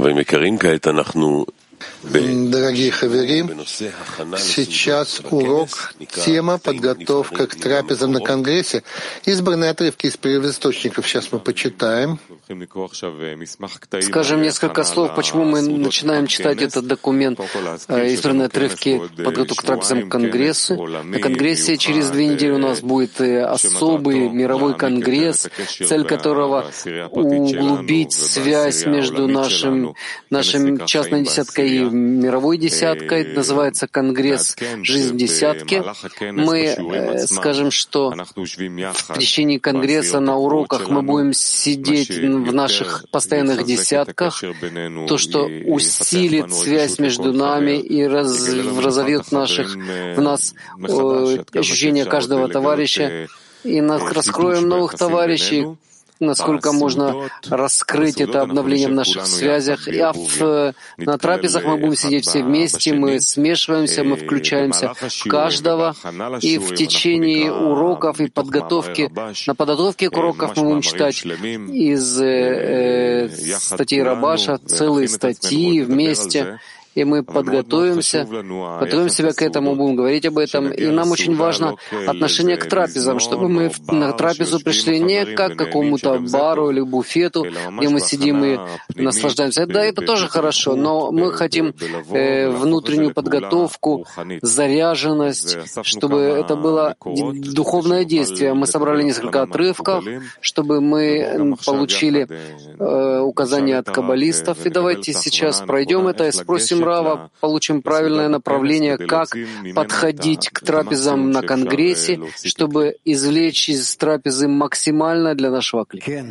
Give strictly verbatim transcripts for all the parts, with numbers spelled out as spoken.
Дорогие хаверим, сейчас урок, тема «Подготовка к трапезам на Конгрессе». Избранные отрывки из первоисточников сейчас мы почитаем. Скажем несколько слов, почему мы начинаем читать этот документ, избранные отрывки «Подготовка к трапезам к Конгрессу». На Конгрессе через две недели у нас будет особый мировой конгресс, цель которого — углубить связь между нашим, нашим частной десяткой и мировой десяткой. Это называется Конгресс «Жизнь в десятке». Мы э, скажем, что в течение Конгресса на уроках мы будем сидеть в наших постоянных десятках, то, что усилит связь между нами и раз, разовьет наших, в нас э, ощущение каждого товарища, и нас раскроем новых товарищей, насколько можно раскрыть это обновление в наших связях. И а в, на трапезах мы будем сидеть все вместе, мы смешиваемся, мы включаемся в каждого. И в течение уроков и подготовки, на подготовке к урокам мы будем читать из э, статей Рабаша целые статьи вместе. И мы подготовимся, готовим себя к этому, будем говорить об этом. И нам очень важно отношение к трапезам, чтобы мы на трапезу пришли не как к какому-то бару или буфету, где мы сидим и наслаждаемся. Да, это тоже хорошо, но мы хотим э, внутреннюю подготовку, заряженность, чтобы это было духовное действие. Мы собрали несколько отрывков, чтобы мы получили э, указания от каббалистов. И давайте сейчас пройдем это и спросим Рава, получим правильное направление, как подходить к трапезам на Конгрессе, чтобы извлечь из трапезы максимально для нашего клика.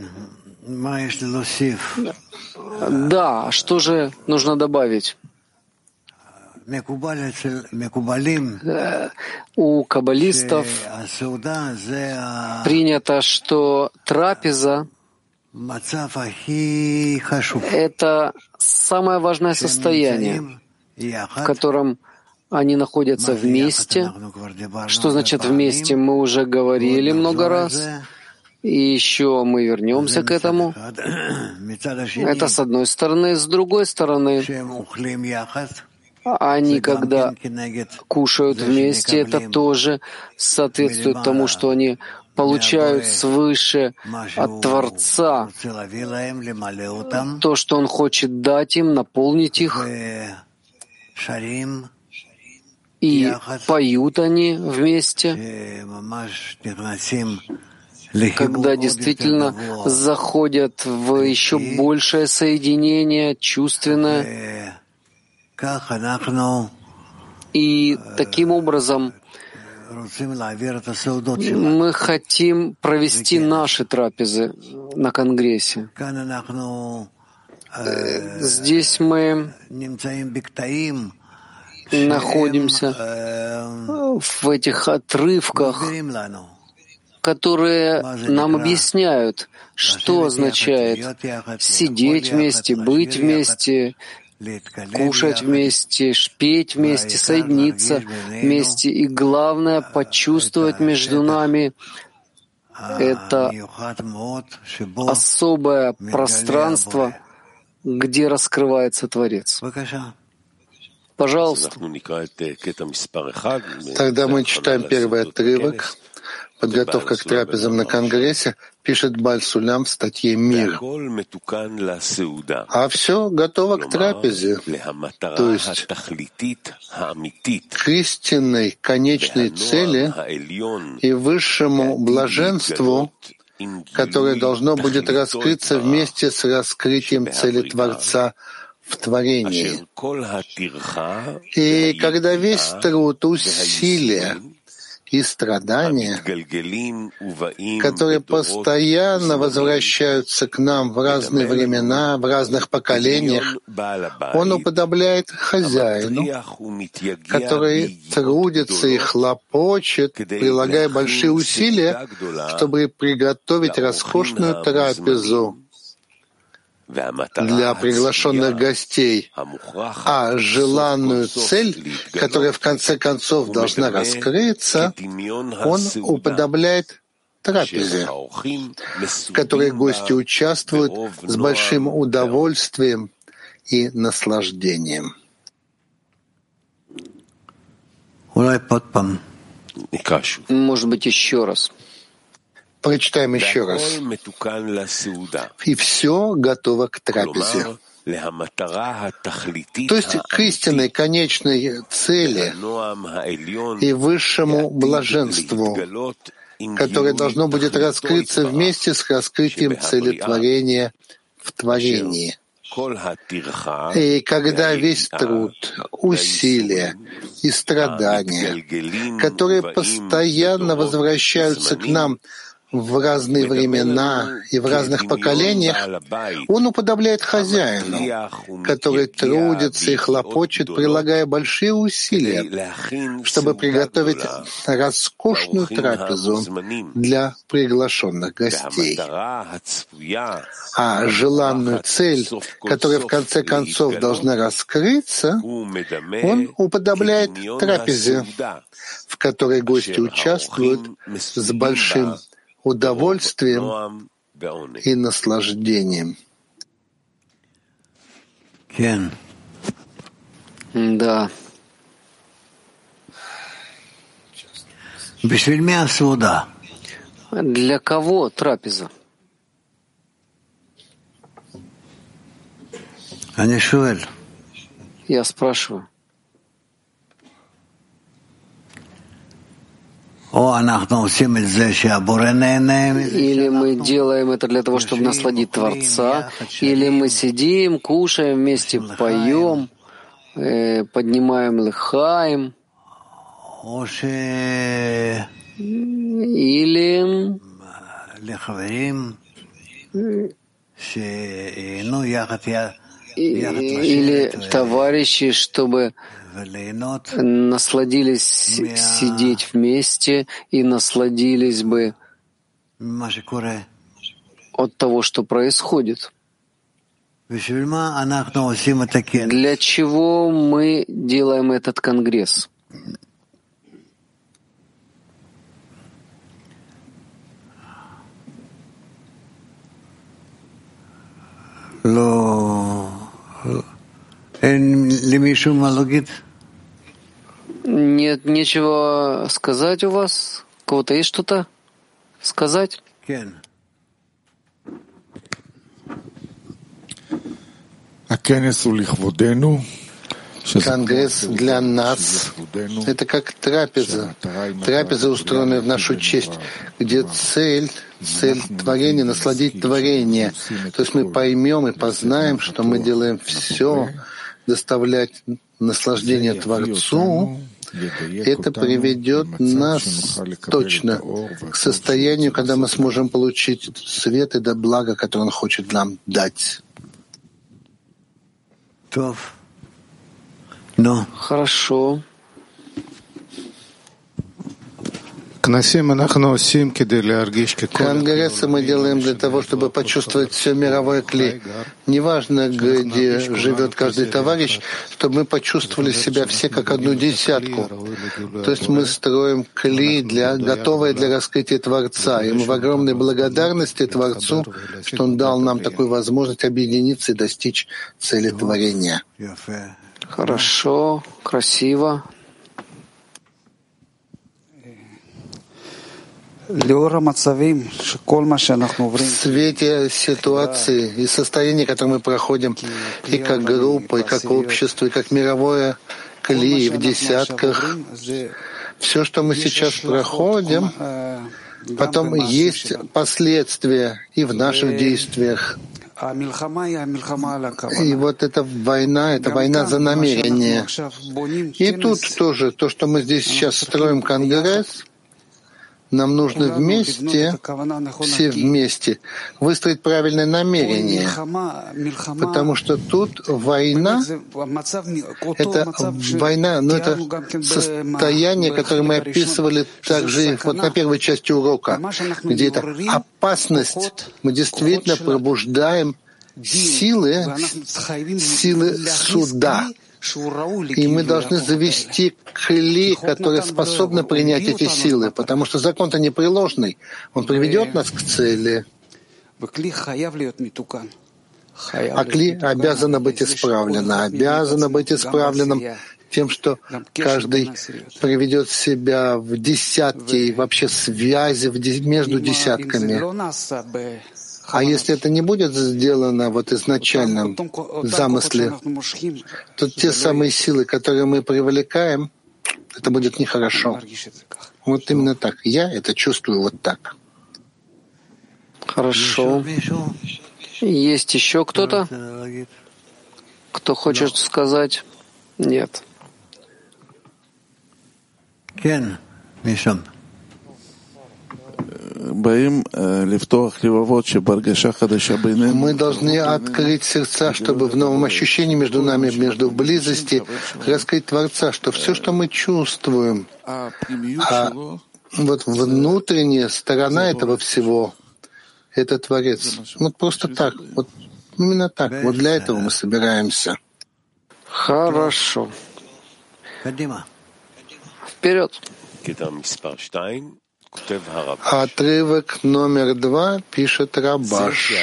Да, что же нужно добавить? У каббалистов принято, что трапеза — это самое важное состояние, в котором они находятся вместе. Что значит вместе, мы уже говорили много раз, и еще мы вернемся к этому. Это с одной стороны. С другой стороны, они, когда кушают вместе, это тоже соответствует тому, что они получают свыше от Творца то, что Он хочет дать им, наполнить их. И поют они вместе, когда действительно заходят в еще большее соединение, чувственное. И таким образом мы хотим провести наши трапезы на Конгрессе. Здесь мы находимся в этих отрывках, которые нам объясняют, что означает сидеть вместе, быть вместе, кушать вместе, петь вместе, соединиться вместе. И главное — почувствовать между нами это особое пространство, где раскрывается Творец. Пожалуйста. Тогда мы читаем первый отрывок. «Подготовка к трапезам на Конгрессе», пишет Бааль Сулям в статье «Мир». А все готово к трапезе, то есть к истинной конечной цели и высшему блаженству, которое должно будет раскрыться вместе с раскрытием цели Творца в творении. И когда весь труд, усилия и страдания, которые постоянно возвращаются к нам в разные времена, в разных поколениях, он уподобляет хозяину, который трудится и хлопочет, прилагая большие усилия, чтобы приготовить роскошную трапезу для приглашенных гостей, а желанную цель, которая в конце концов должна раскрыться, он уподобляет трапезе, в которой гости участвуют с большим удовольствием и наслаждением. Может быть, еще раз. Прочитаем еще раз. И все готово к трапезе. То есть к истинной конечной цели и высшему блаженству, которое должно будет раскрыться вместе с раскрытием цели творения в творении. И когда весь труд, усилия и страдания, которые постоянно возвращаются к нам в разные времена и в разных поколениях, он уподобляет хозяину, который трудится и хлопочет, прилагая большие усилия, чтобы приготовить роскошную трапезу для приглашенных гостей. А желанную цель, которая в конце концов должна раскрыться, он уподобляет трапезе, в которой гости участвуют с большим удовольствием и наслаждением. Да. Для кого трапеза? Я спрашиваю. Или мы делаем это для того, чтобы насладить Творца, или мы сидим, кушаем вместе, поем, э, поднимаем лехаим, или или товарищи, чтобы насладились сидеть вместе и насладились бы от того, что происходит. Для чего мы делаем этот конгресс? Нет, нечего сказать у вас? У кого-то есть что-то сказать? Конгресс для нас — это как трапеза. Трапеза, устроенная в нашу честь, где цель, цель творения — насладить творение. То есть мы поймем и познаем, что мы делаем все, доставлять наслаждение Творцу. Это приведет нас точно к состоянию, когда мы сможем получить свет и да благо, которое Он хочет нам дать. Но. Хорошо. Конгрессы мы делаем для того, чтобы почувствовать все мировое кли. Неважно, где живет каждый товарищ, чтобы мы почувствовали себя все как одну десятку. То есть мы строим кли, для, готовое для раскрытия Творца. И мы в огромной благодарности Творцу, что Он дал нам такую возможность объединиться и достичь цели творения. Хорошо, красиво. В свете ситуации и состояния, которое мы проходим, и как группа, и как общество, и как мировое кли, в десятках, все, что мы сейчас проходим, потом есть последствия и в наших действиях. И вот эта война, это война за намерение. И тут тоже, то, что мы здесь сейчас строим конгресс, нам нужно вместе, все вместе, выстроить правильное намерение, потому что тут война, это война, но это состояние, которое мы описывали также вот на первой части урока, где это опасность, мы действительно пробуждаем силы, силы суда. И мы должны завести кли, которые способны принять эти силы, потому что закон-то непреложный. Он приведет нас к цели. А кли обязано быть исправлено, обязано быть исправленным тем, что каждый приведет себя в десятки и вообще связи между десятками. А если это не будет сделано вот изначальном замысле, то те самые силы, которые мы привлекаем, это будет нехорошо. Вот именно так. Я это чувствую вот так. Хорошо. Есть еще кто-то, кто хочет сказать? Нет. Мы должны открыть сердца, чтобы в новом ощущении между нами, между в близости, раскрыть Творца, что все, что мы чувствуем, а вот внутренняя сторона этого всего — это Творец. Вот просто так, вот именно так. Вот для этого мы собираемся. Хорошо. Вперед. Отрывок номер два пишет Рабаш.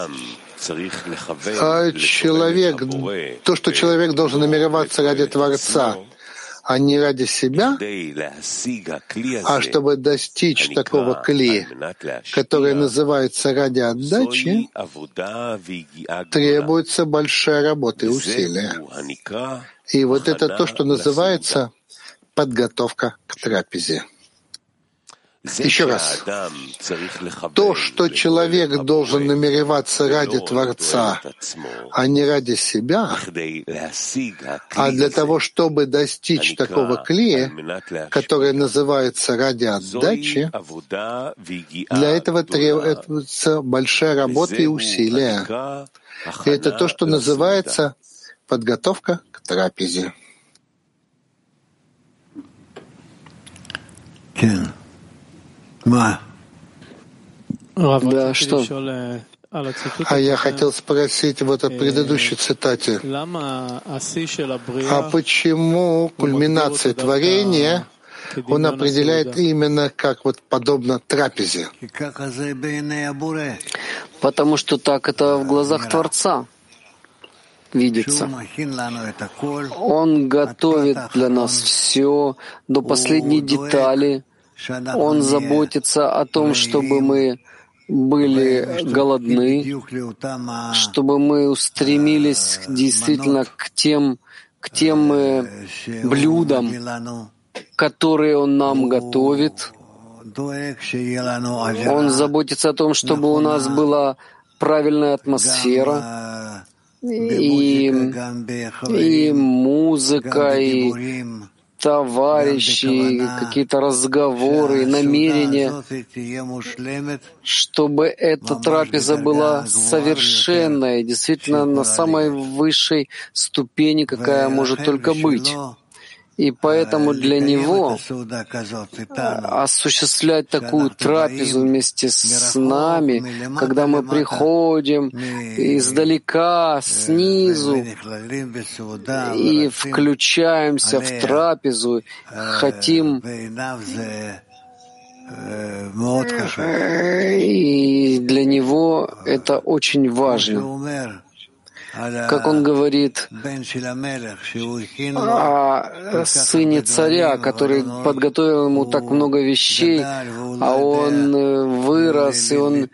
А человек, то, что человек должен намереваться ради Творца, а не ради себя, а чтобы достичь такого кли, который называется ради отдачи, требуется большая работа и усилия. И вот это то, что называется подготовка к трапезе. Еще раз. То, что человек должен намереваться ради Творца, а не ради себя, а для того, чтобы достичь такого клея, который называется ради отдачи, для этого требуется большая работа и усилия. И это то, что называется подготовка к трапезе. Да, что? А я хотел спросить вот о предыдущей цитате. А почему кульминация творения он определяет именно как вот подобно трапезе? Потому что так это в глазах Творца видится. Он готовит для нас все до последней детали. Он заботится о том, чтобы мы были голодны, чтобы мы устремились действительно к тем, к тем блюдам, которые Он нам готовит. Он заботится о том, чтобы у нас была правильная атмосфера, и, и музыка, и товарищи, какие-то разговоры, намерения, чтобы эта трапеза была совершенная, действительно на самой высшей ступени, какая может только быть. И поэтому для него осуществлять такую трапезу вместе с нами, когда мы приходим издалека, снизу, и включаемся в трапезу, хотим, и для него это очень важно. Как он говорит о сыне царя, который подготовил ему так много вещей, а он вырос, и он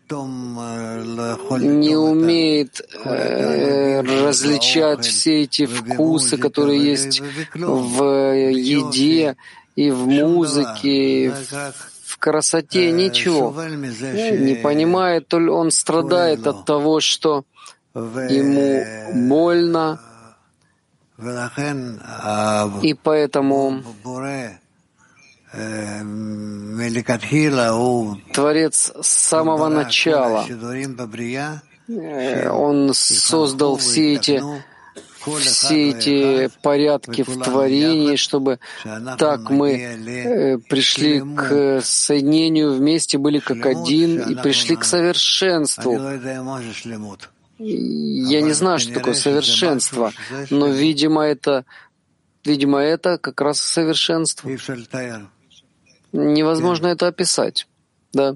не умеет э, различать все эти вкусы, которые есть в еде и в музыке, и в красоте, ничего. Не понимает, то ли он страдает от того, что ему больно, и поэтому Творец с самого начала, он создал все эти, все эти порядки в творении, чтобы так мы пришли к соединению вместе, были как один и пришли к совершенству. Я не знаю, что такое совершенство, но, видимо, это, видимо, это как раз совершенство. Невозможно это описать. Да.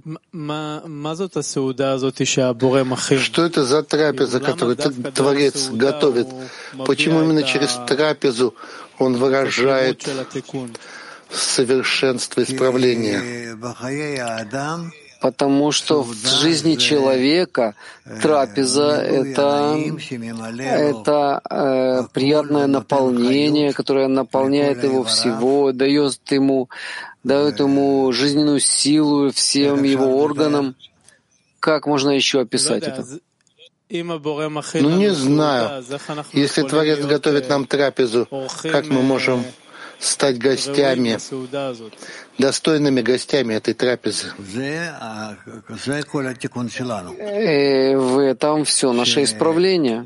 Что это за трапеза, которую Творец готовит? Почему именно через трапезу Он выражает совершенство исправления? Потому что в жизни человека трапеза — это, это э, приятное наполнение, которое наполняет его всего, дает ему, дает ему жизненную силу всем его органам. Как можно еще описать это? Ну, не знаю. Если Творец готовит нам трапезу, как мы можем стать гостями, достойными гостями этой трапезы? И в этом все наше исправление.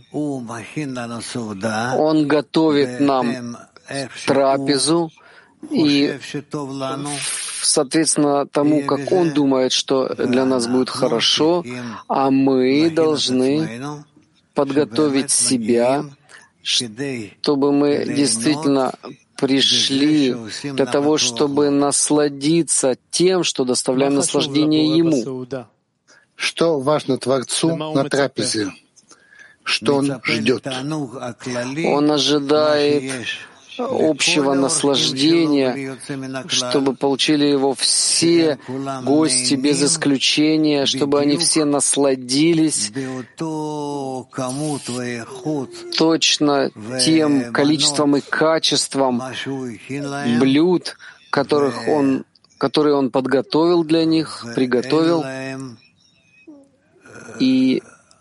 Он готовит нам трапезу, и соответственно тому, как Он думает, что для нас будет хорошо, а мы должны подготовить себя, чтобы мы действительно пришли для того, чтобы насладиться тем, что доставляем наслаждение Ему. Что важно Творцу на трапезе? Что Он ждет? Он ожидает общего наслаждения, чтобы получили его все гости без исключения, чтобы они все насладились точно тем количеством и качеством блюд, которых он, которые он подготовил для них, приготовил, и,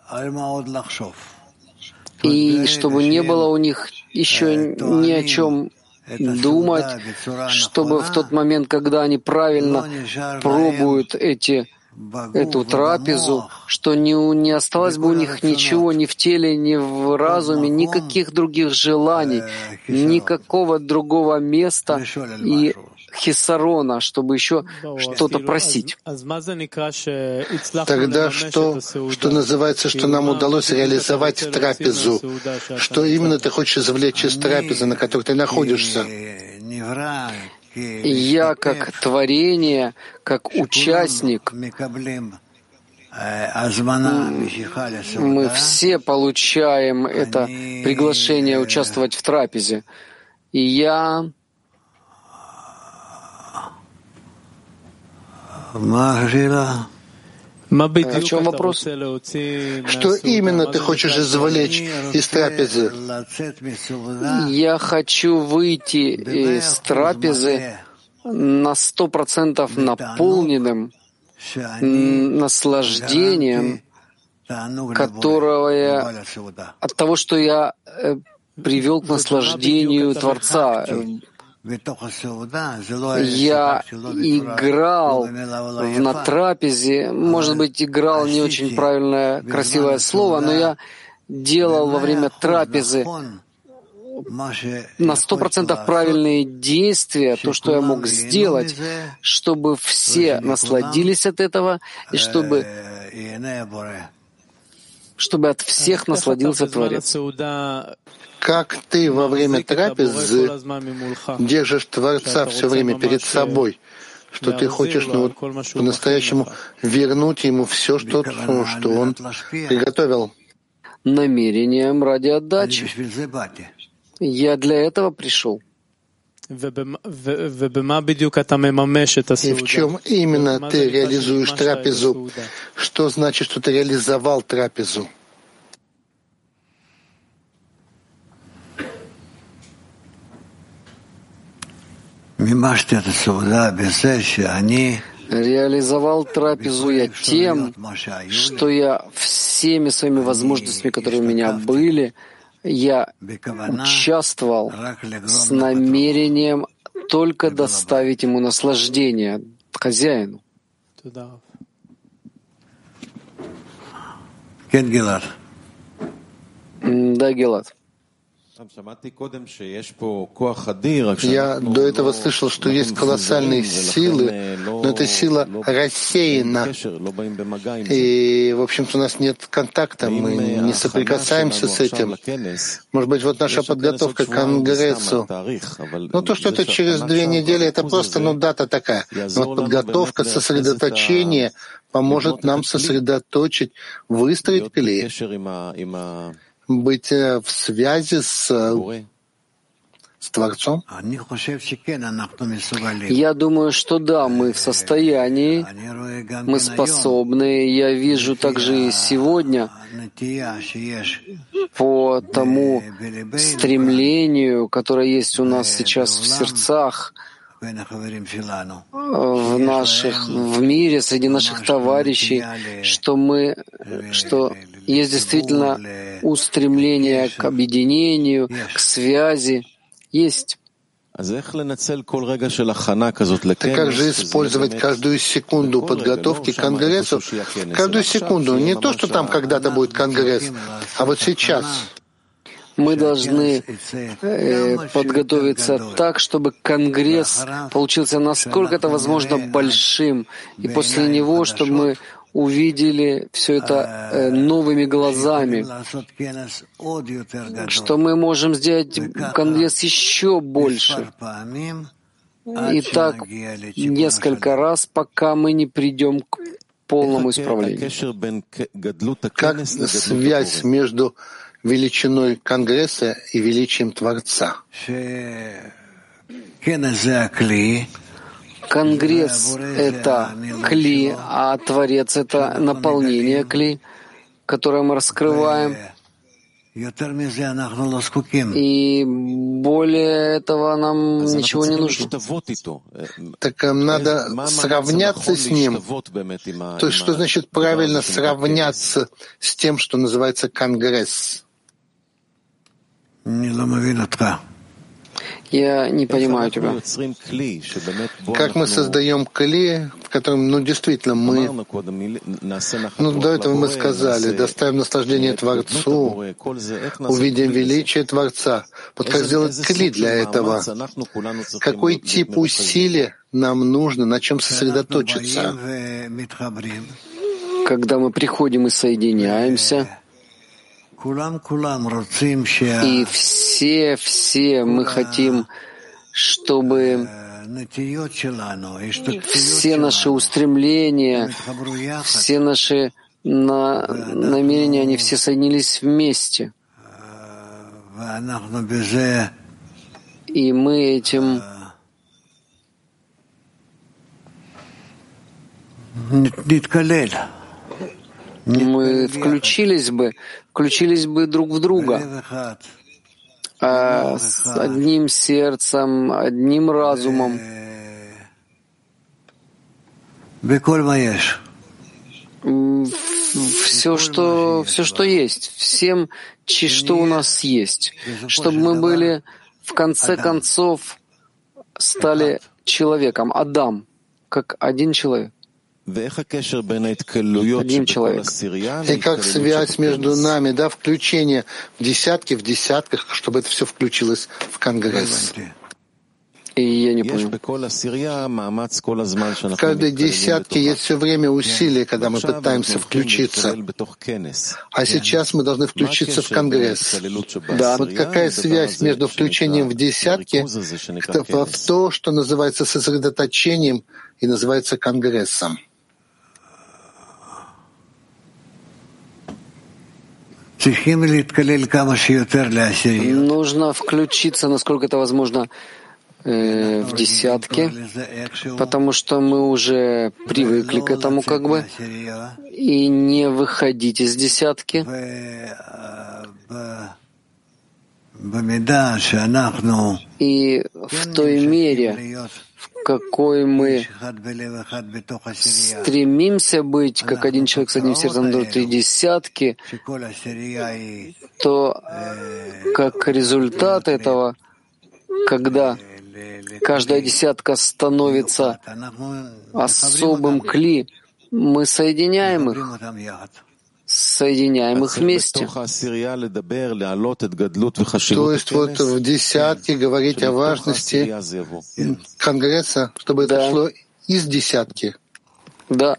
и чтобы не было у них еще ни о чем думать, чтобы в тот момент, когда они правильно пробуют эти, эту трапезу, что не, не осталось бы у них ничего ни в теле, ни в разуме, никаких других желаний, никакого другого места и хисарона, чтобы еще что-то просить. Тогда что, что называется, что нам удалось реализовать трапезу? Что именно ты хочешь извлечь из трапезы, на которой ты находишься? Я как творение, как участник, мы все получаем это приглашение участвовать в трапезе. И я В чем вопрос? Что именно ты хочешь извлечь из трапезы? Я хочу выйти из трапезы на сто процентов наполненным наслаждением, которое от того, что я привел к наслаждению Творца. Я играл на трапезе, может быть, играл не очень правильное, красивое слово, но я делал во время трапезы на сто процентов правильные действия, то, что я мог сделать, чтобы все насладились от этого и чтобы, чтобы от всех насладился Творец. Как ты во время трапезы держишь Творца все время перед собой, что ты хочешь ну, вот, по-настоящему вернуть ему все, что, что он приготовил? Намерением ради отдачи. Я для этого пришел. И в чем именно ты реализуешь трапезу? Что значит, что ты реализовал трапезу? Реализовал трапезу я тем, что я всеми своими возможностями, которые у меня были, я участвовал с намерением только доставить ему наслаждение, хозяину. Да, Гилад. Я до этого слышал, что есть колоссальные силы, но эта сила рассеяна. И, в общем-то, у нас нет контакта, мы не соприкасаемся с этим. Может быть, вот наша подготовка к Конгрессу. Но то, что это через две недели, это просто, ну, дата такая. Но вот подготовка, сосредоточение поможет нам сосредоточить, выстроить клей, быть в связи с, с Творцом? Я думаю, что да, мы в состоянии, мы способны. Я вижу также и сегодня по тому стремлению, которое есть у нас сейчас в сердцах, в наших, в мире, среди наших товарищей, что мы, что есть действительно устремление к объединению, к связи. Есть. Так как же использовать каждую секунду подготовки к Конгрессу? Каждую секунду. Не то, что там когда-то будет Конгресс, а вот сейчас. Мы должны э, подготовиться так, чтобы Конгресс получился насколько это возможно большим, и после него, чтобы мы увидели все это э, новыми глазами, что мы можем сделать Конгресс еще больше. И так несколько раз, пока мы не придем к полному исправлению. Как связь между величиной Конгресса и величием Творца? Конгресс — это кли, а Творец — это наполнение кли, которое мы раскрываем. И более этого нам ничего не нужно. Так надо сравняться с ним. То есть что значит правильно сравняться с тем, что называется Конгресс? Я не понимаю тебя. Как мы создаем кли, в котором, ну, действительно, мы, ну, до этого мы сказали, доставим наслаждение Творцу, увидим величие Творца. Вот как сделать кли для этого? Какой тип усилий нам нужно, на чем сосредоточиться? Когда мы приходим и соединяемся, и все, все мы хотим, чтобы все наши устремления, все наши на, намерения, они все соединились вместе. И мы этим мы включились бы, включились бы друг в друга, а с одним сердцем, одним разумом. Все, что, все, что есть, всем, что у нас есть, чтобы мы были, в конце концов, стали человеком, Адам, как один человек. Один человек. И как связь между нами, да, включение в десятки, в десятках, чтобы это все включилось в Конгресс. И я не понял. В каждой десятке есть все время усилия, когда мы пытаемся включиться. А сейчас мы должны включиться в Конгресс. Да. Вот какая связь между включением в десятки в то, что называется сосредоточением и называется Конгрессом? Нужно включиться, насколько это возможно, э, в десятки, потому что мы уже привыкли к этому, как бы, и не выходить из десятки. И в той мере, в какой мы стремимся быть, как один человек с одним сердцем до три десятки, то как результат этого, когда каждая десятка становится особым кли, мы соединяем их соединяем их вместе. То есть вот в десятке говорить о важности Конгресса, чтобы это Да. шло из десятки. Да.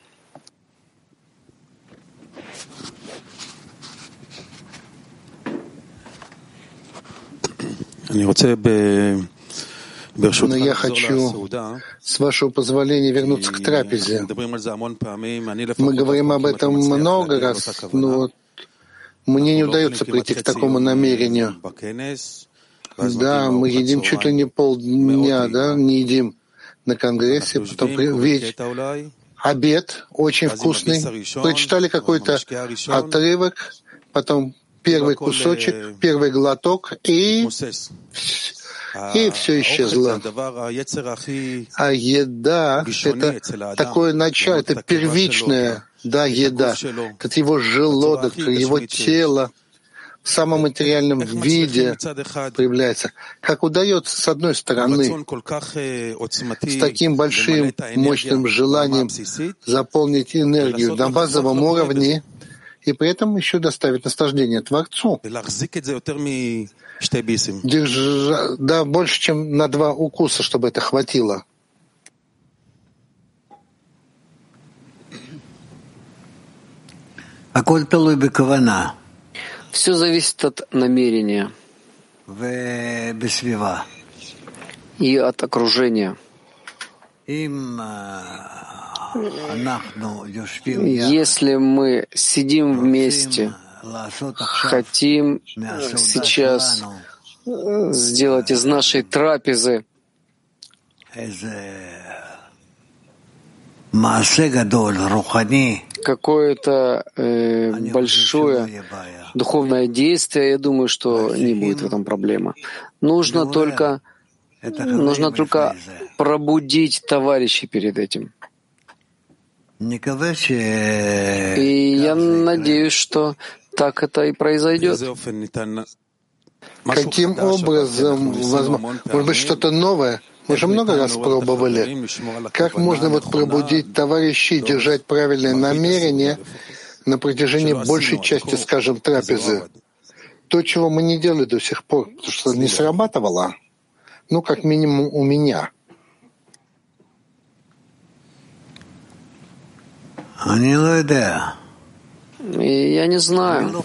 Но я хочу, с вашего позволения, вернуться к трапезе. Мы говорим об этом много раз, но вот мне не удается прийти к такому намерению. Да, мы едим чуть ли не полдня, да, не едим на Конгрессе, потом ведь обед очень вкусный, прочитали какой-то отрывок, потом первый кусочек, первый глоток, и, и все исчезло. А еда — это такое начало, это первичная, да, еда. Это его желудок, его тело в самом материальном виде проявляется. Как удается, с одной стороны, с таким большим, мощным желанием заполнить энергию на базовом уровне, и при этом еще доставить наслаждение Творцу. Держа, да, больше, чем на два укуса, чтобы это хватило. Все зависит от намерения и от окружения. Если мы сидим вместе, хотим сейчас сделать из нашей трапезы какое-то э, большое духовное действие, я думаю, что не будет в этом проблемы. Нужно только, нужно только пробудить товарищей перед этим. И я надеюсь, что так это и произойдет. Каким образом, возможно, может быть, что-то новое? Мы же много раз пробовали. Как можно вот пробудить товарищей, держать правильное намерение на протяжении большей части, скажем, трапезы? То, чего мы не делали до сих пор, потому что не срабатывало. Ну, как минимум у меня. Я не знаю.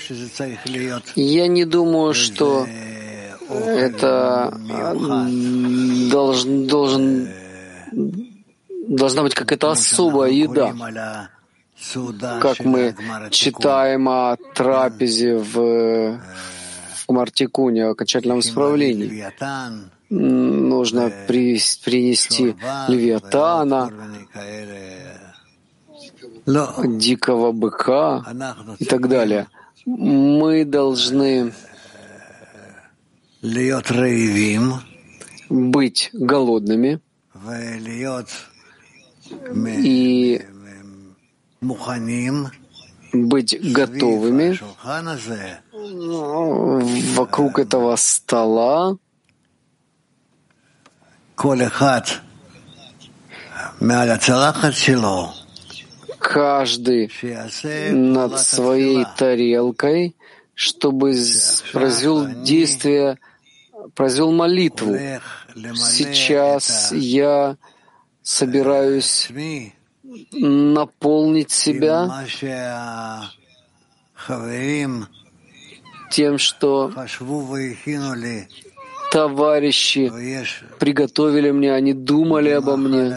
Я не думаю, что это должен, должен, должна быть какая-то особая еда. Как мы читаем о трапезе в Мартикуне, о окончательном исправлении. Нужно принести левиатана, дикого быка и так далее. Мы должны быть голодными и быть готовыми вокруг этого стола. Каждый над своей тарелкой, чтобы произвел действие, произвел молитву. Сейчас я собираюсь наполнить себя тем, что товарищи приготовили мне, они думали обо мне.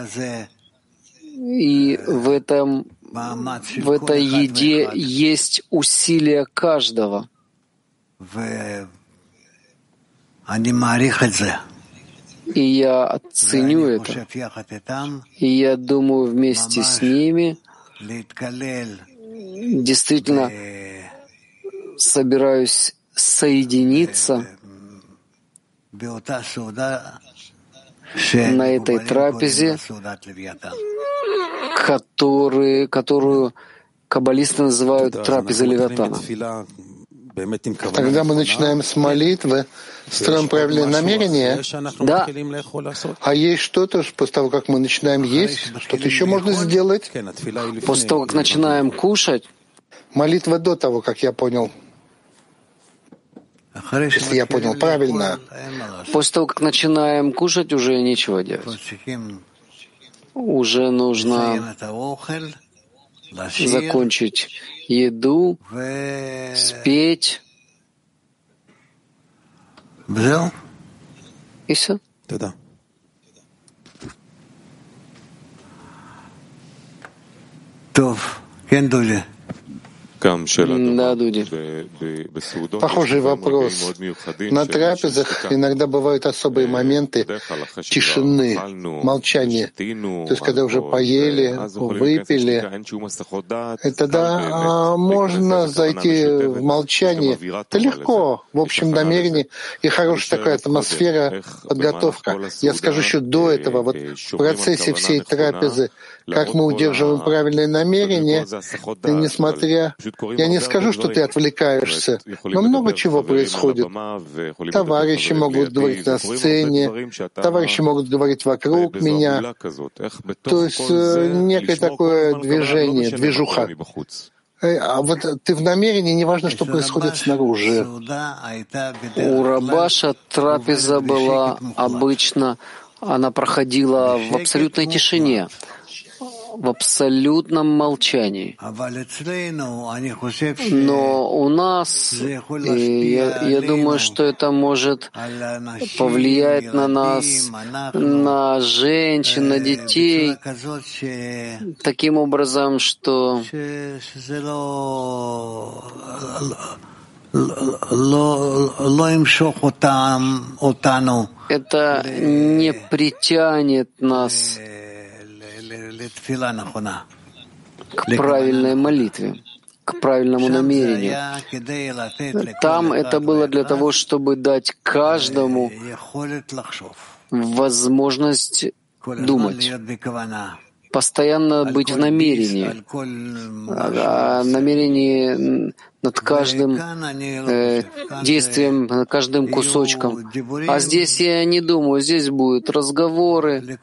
И в этом, в этой еде есть усилия каждого. И я оценю это. И я думаю, вместе с ними действительно собираюсь соединиться на этой трапезе, который, которую каббалисты называют трапезой Левиатана. Тогда мы начинаем с молитвы, строим правильное намерение. Да. А есть что-то, после того, как мы начинаем есть, что-то еще можно сделать? После того, как начинаем кушать, Молитва до того, как я понял. Если я понял правильно. После того, как начинаем кушать, уже нечего делать. Уже нужно закончить еду, спеть. И все. Да. Да, Дуди. Похожий вопрос. На трапезах иногда бывают особые моменты тишины, молчания. То есть, когда уже поели, выпили, и тогда можно зайти в молчание. Это легко, в общем намерении, и хорошая такая атмосфера, подготовка. Я скажу еще до этого, вот в процессе всей трапезы, как мы удерживаем правильное намерение, и несмотря... Я не скажу, что ты отвлекаешься, но много чего происходит. Товарищи могут говорить на сцене, товарищи могут говорить вокруг меня. То есть некое такое движение, движуха. А вот ты в намерении, неважно, что происходит снаружи. У Рабаша трапеза была обычно, она проходила в абсолютной тишине, в абсолютном молчании. Но у нас, я, я думаю, что это может повлиять на нас, на женщин, на детей, таким образом, что это не притянет нас к правильной молитве, к правильному намерению. Там это было для того, чтобы дать каждому возможность думать, постоянно быть в намерении, а намерении над каждым э, действием, над каждым кусочком. А здесь я не думаю, здесь будут разговоры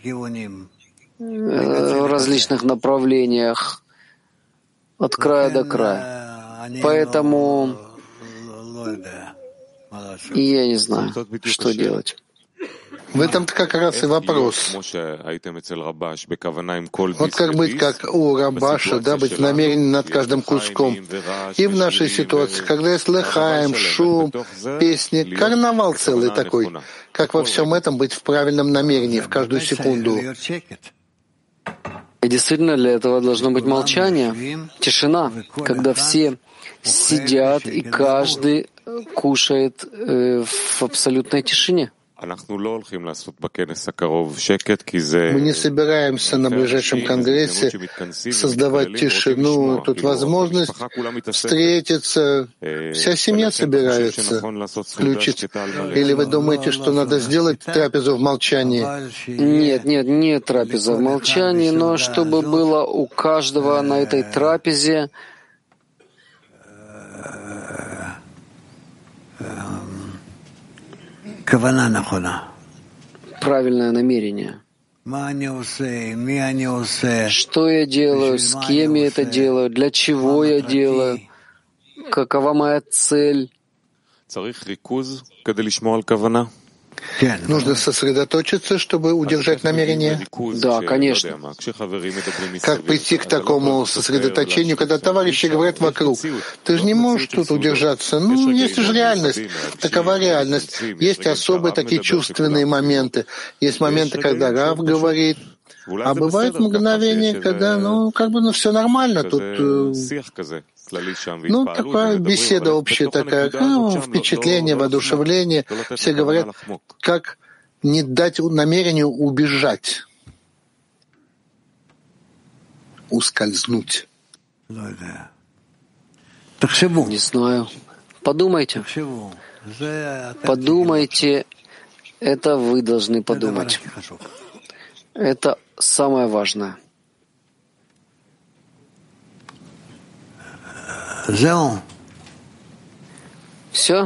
в различных направлениях, от края до края. Поэтому я не знаю, что делать. В этом-то как раз и вопрос. Вот как быть, как у Рабаша, да, быть намеренным над каждым куском. И в нашей ситуации, когда есть лехаем, шум, песни, карнавал целый такой, как во всем этом быть в правильном намерении в каждую секунду. И действительно, для этого должно быть молчание, тишина, когда все сидят и каждый кушает э, в абсолютной тишине. Мы не собираемся на ближайшем конгрессе создавать тишину. Тут возможность встретиться. Вся семья собирается включить. Или вы думаете, что надо сделать трапезу в молчании? Нет, нет, не трапеза в молчании, но чтобы было у каждого на этой трапезе правильное намерение. Что я делаю, с кем я это делаю, для чего я делаю, какова моя цель. Нужно сосредоточиться, чтобы удержать намерение? Да, конечно. Как прийти к такому сосредоточению, когда товарищи говорят вокруг? Ты же не можешь тут удержаться. Ну, есть же реальность. Такова реальность. Есть особые такие чувственные моменты. Есть моменты, когда Рав говорит, а бывают мгновения, когда, ну, как бы, ну, все нормально. Тут Ну, такая беседа общая такая, ну, впечатление, воодушевление. Все говорят, как не дать намерению убежать, ускользнуть. Не знаю. Подумайте. Подумайте. Это вы должны подумать. Это самое важное. Все?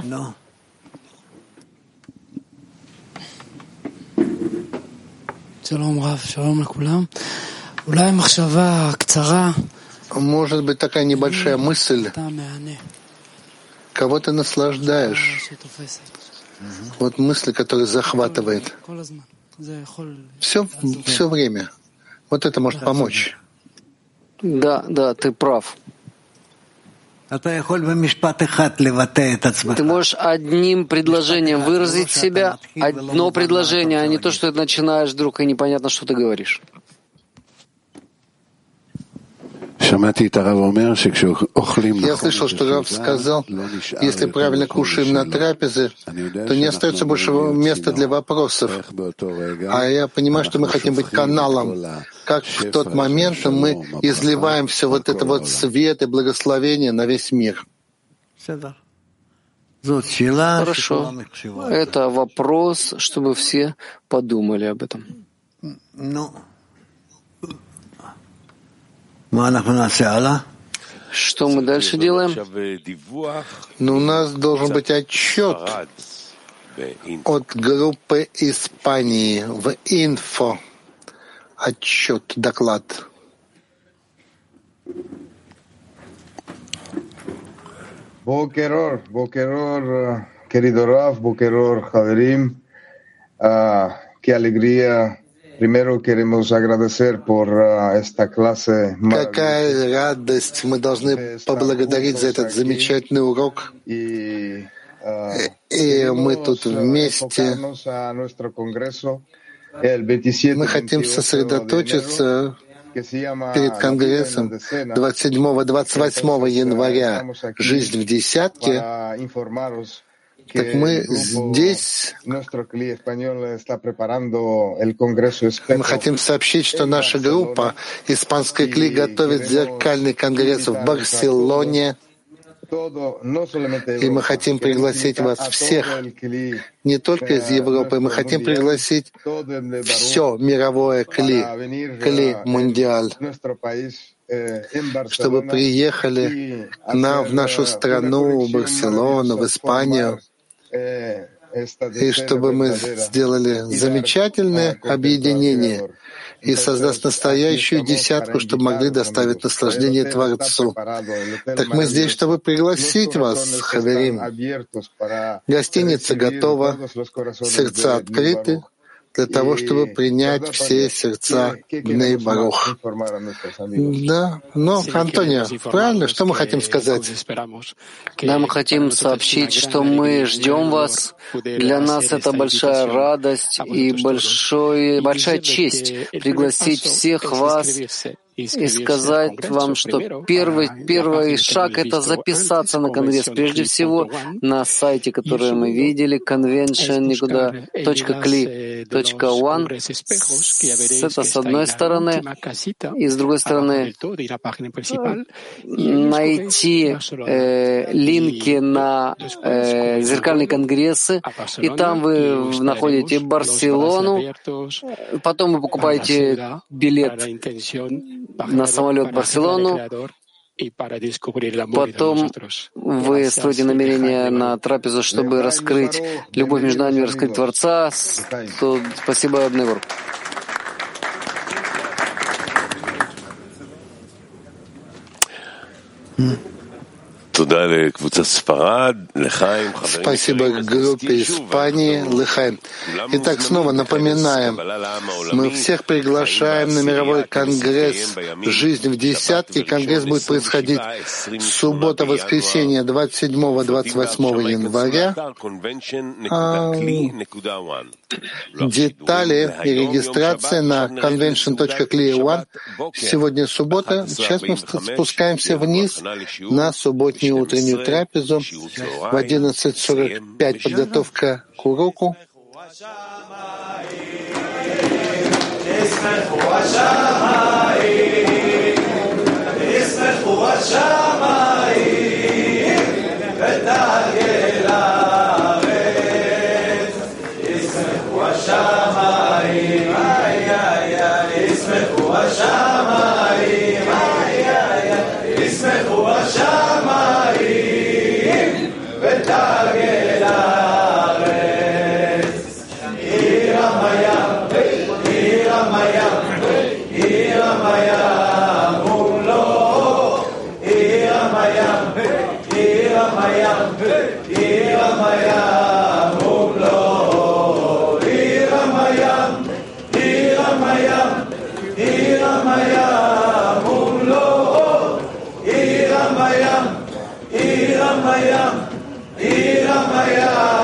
שלום רב, שלום לכולם. אולי מחשבה קצרה. Может быть такая небольшая мысль, кого ты наслаждаешь. Вот мысль, которая захватывает. Все, все время. Вот это может помочь. Да, да, ты прав. Ты можешь одним предложением выразить себя, одно предложение, а не то, что ты начинаешь вдруг и непонятно, что ты говоришь. Я слышал, что Рав сказал, если правильно кушаем на трапезе, то не остается больше места для вопросов. А я понимаю, что мы хотим быть каналом. Как в тот момент мы изливаем все вот это вот свет и благословение на весь мир. Хорошо. Это вопрос, чтобы все подумали об этом. Что мы дальше делаем? Ну, у нас должен быть отчет от группы Испании в инфо. Отчет, доклад. Бокерор, бокерор, querido Rav, бокерор, хаверим. Qué alegría. Primero queremos agradecer por uh, esta clase. Какая радость! Мы должны поблагодарить за этот замечательный урок. И, uh, и мы тут вместе. Мы хотим сосредоточиться перед Конгрессом двадцать седьмого — двадцать восьмого января «Жизнь в десятке». Так мы здесь, мы хотим сообщить, что наша группа «Испанская Кли» готовит зеркальный конгресс в Барселоне. И мы хотим пригласить вас всех, не только из Европы, мы хотим пригласить все мировое Кли, Кли Мундиаль, чтобы приехали к нам в нашу страну, в Барселону, в Испанию, и чтобы мы сделали замечательное объединение и создать настоящую десятку, чтобы могли доставить наслаждение Творцу. Так мы здесь, чтобы пригласить вас, хаверим. Гостиница готова, сердца открыты для того, чтобы принять все сердца Бней Барух. Да, но, Антонио, правильно, что мы хотим сказать? Да, мы хотим сообщить, что мы ждем вас. Для нас это большая радость и большой, большая честь пригласить всех вас и сказать вам, что первый, первый шаг — это записаться на конгресс. Прежде всего, на сайте, который мы видели, конвеншн точка кли точка уан. Это с одной стороны. И с другой стороны, найти э, линки на э, зеркальные конгрессы. И там вы находите Барселону. Потом вы покупаете билет на самолет в Барселону, потом вы строите намерение на трапезу, чтобы раскрыть любовь между нами, раскрыть Творца. То спасибо, Абневор. Спасибо группе Испании Лехайм. Итак, снова напоминаем, мы всех приглашаем на мировой конгресс «Жизнь в десятке». Конгресс будет происходить суббота-воскресенье двадцать седьмого — двадцать восьмого января. А детали и регистрация на конвеншн точка кли точка уан. Сегодня суббота. Сейчас мы спускаемся вниз на субботнюю утреннюю трапезу. В одиннадцать сорок пять подготовка к уроку. Maya, Iram Hayam, Iram Hayam.